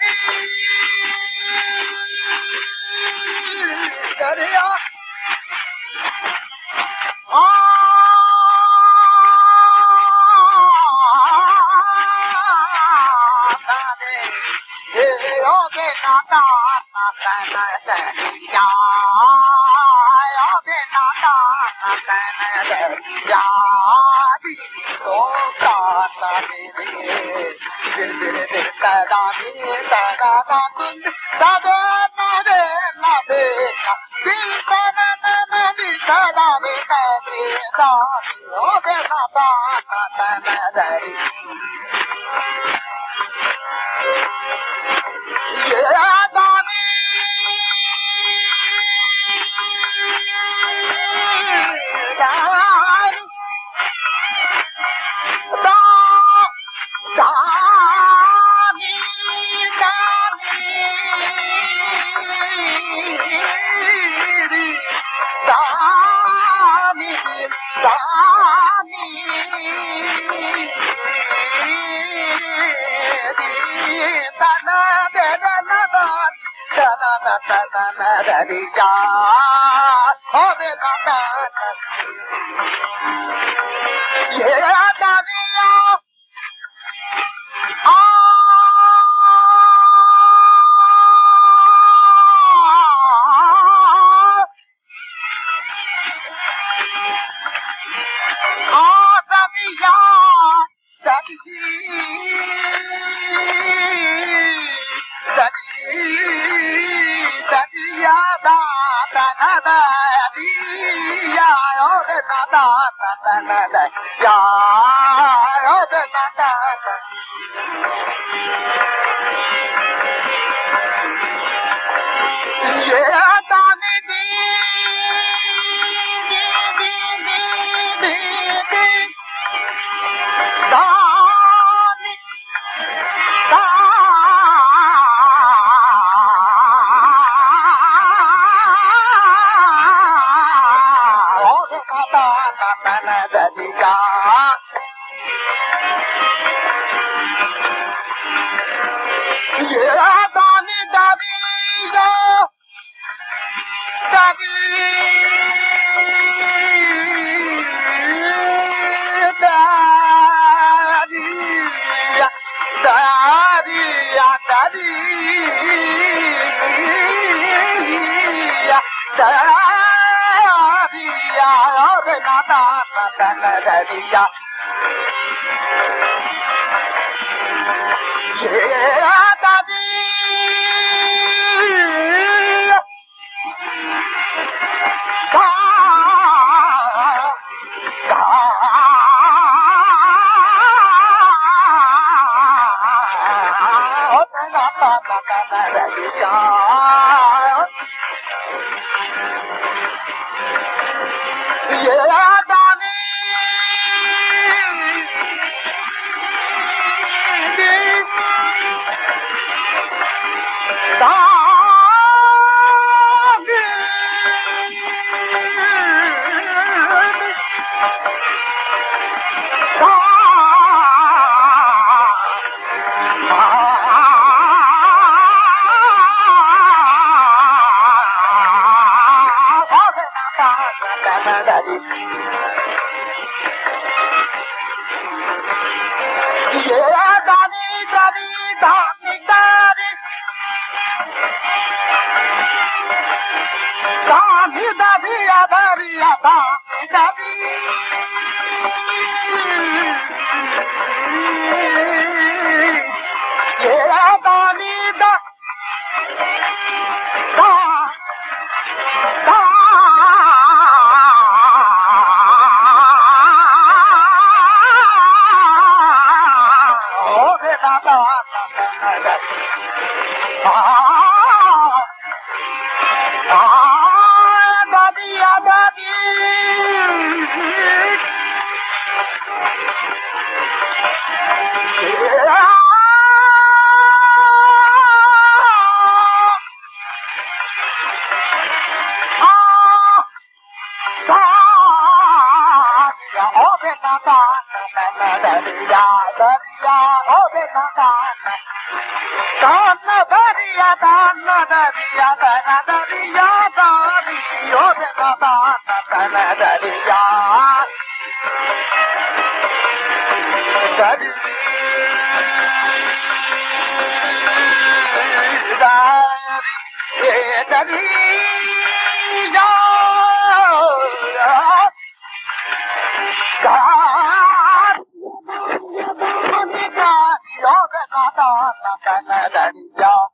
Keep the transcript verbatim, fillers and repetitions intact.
这里呀，啊，那得也要给那大奶奶在家，要给那大奶奶在家的多大大的的。哒哒滴哒哒哒滴哒哒哒的那的那滴哒哒哒哒滴哒哒滴哒滴哒滴我的那哒哒哒哒哒滴也哒滴哒哒哒的家，好的那那，也大的呀，啊，啊大的呀，大的，大的。呀哒哒哒哒的呀，哟的哒哒哒哒哒呀，哟的哒哒哒。也哒的的的的的的哒的哒。也大的大的呀，大的大的呀，大的呀，大的呀，大的呀，要在那大大大大大的呀。也大的大大我在那大大大大的家，也大的。大的大大大的也大的大的大的大的。大的大的呀，大的呀，大的大的，也大的大大大，我的大大大大啊。大大大大大大的呀，大的呀。 呀，哦别那大那，大那大的呀，大那大的呀，大那大的呀，大的，哦别那大那大那大的呀，大的，大的，大的呀。God, God, God, God, God, God, God, God, God, God,